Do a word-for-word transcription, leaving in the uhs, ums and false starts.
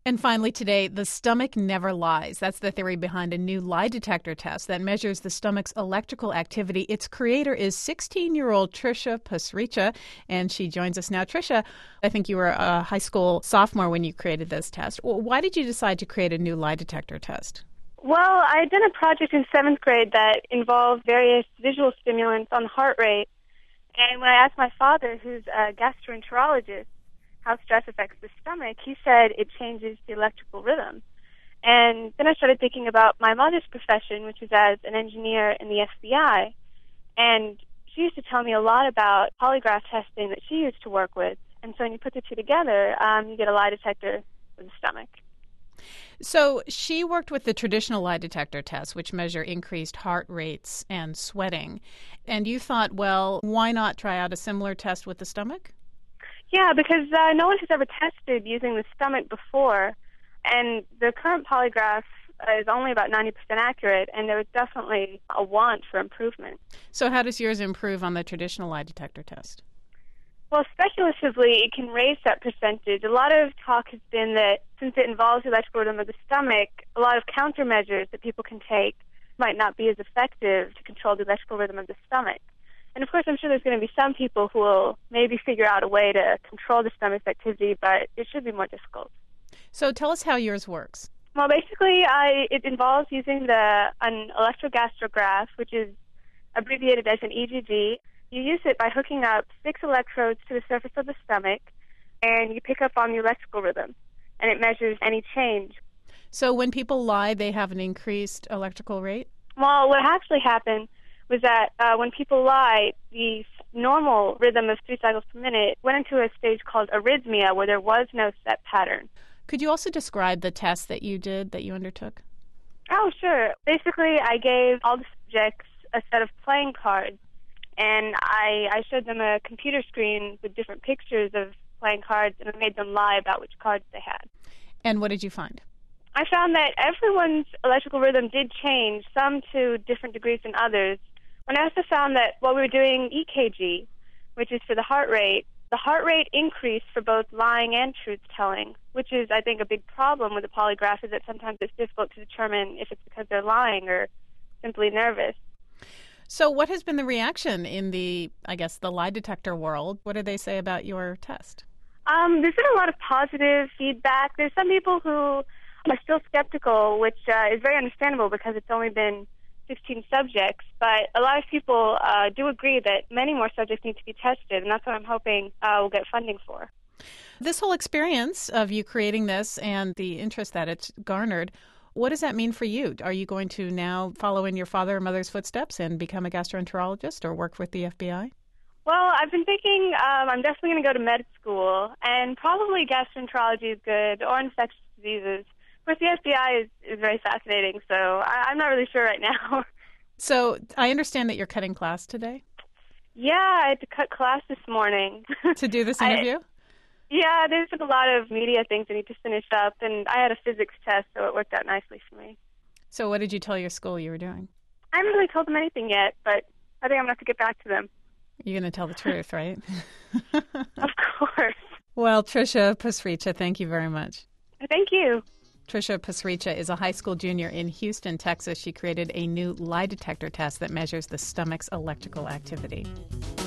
And finally today, the stomach never lies. That's the theory behind a new lie detector test that measures the stomach's electrical activity. Its creator is sixteen-year-old Tricia Pasricha, and she joins us now. Tricia, I think you were a high school sophomore when you created this test. Why did you decide to create a new lie detector test? Well, I had done a project in seventh grade that involved various visual stimulants on the heart rate. And when I asked my father, who's a gastroenterologist, how stress affects the stomach, he said it changes the electrical rhythm. And then I started thinking about my mother's profession, which was as an engineer in the F B I. And she used to tell me a lot about polygraph testing that she used to work with. And so when you put the two together, um, you get a lie detector for the stomach. So she worked with the traditional lie detector tests, which measure increased heart rates and sweating. And you thought, well, why not try out a similar test with the stomach? Yeah, because uh, no one has ever tested using the stomach before, and the current polygraph is only about ninety percent accurate, and there was definitely a want for improvement. So how does yours improve on the traditional lie detector test? Well, speculatively, it can raise that percentage. A lot of talk has been that since it involves the electrical rhythm of the stomach, a lot of countermeasures that people can take might not be as effective to control the electrical rhythm of the stomach. And of course, I'm sure there's going to be some people who will maybe figure out a way to control the stomach's activity, but it should be more difficult. So tell us how yours works. Well, basically, I, it involves using the an electrogastrograph, which is abbreviated as an E G G. You use it by hooking up six electrodes to the surface of the stomach, and you pick up on the electrical rhythm, and it measures any change. So when people lie, they have an increased electrical rate? Well, what actually happened was that uh, when people lie, the normal rhythm of three cycles per minute went into a stage called arrhythmia, where there was no set pattern. Could you also describe the test that you did, that you undertook? Oh, sure. Basically, I gave all the subjects a set of playing cards, and I, I showed them a computer screen with different pictures of playing cards, and I made them lie about which cards they had. And what did you find? I found that everyone's electrical rhythm did change, some to different degrees than others. And I also found that while we were doing E K G, which is for the heart rate, the heart rate increased for both lying and truth-telling, which is, I think, a big problem with the polygraph, is that sometimes it's difficult to determine if it's because they're lying or simply nervous. So what has been the reaction in the, I guess, the lie detector world? What do they say about your test? Um, there's been a lot of positive feedback. There's some people who are still skeptical, which uh, is very understandable because it's only been sixteen subjects, but a lot of people uh, do agree that many more subjects need to be tested, and that's what I'm hoping uh, we'll get funding for. This whole experience of you creating this and the interest that it's garnered, what does that mean for you? Are you going to now follow in your father or mother's footsteps and become a gastroenterologist or work with the F B I? Well, I've been thinking um, I'm definitely going to go to med school, and probably gastroenterology is good, or infectious diseases. Of course, the F B I is, is very fascinating, so I, I'm not really sure right now. So I understand that you're cutting class today? Yeah, I had to cut class this morning. To do this interview? I, yeah, there's been a lot of media things I need to finish up, and I had a physics test, so it worked out nicely for me. So what did you tell your school you were doing? I haven't really told them anything yet, but I think I'm going to have to get back to them. You're going to tell the truth, right? Of course. Well, Tricia Pasricha, thank you very much. Thank you. Tricia Pasricha is a high school junior in Houston, Texas. She created a new lie detector test that measures the stomach's electrical activity.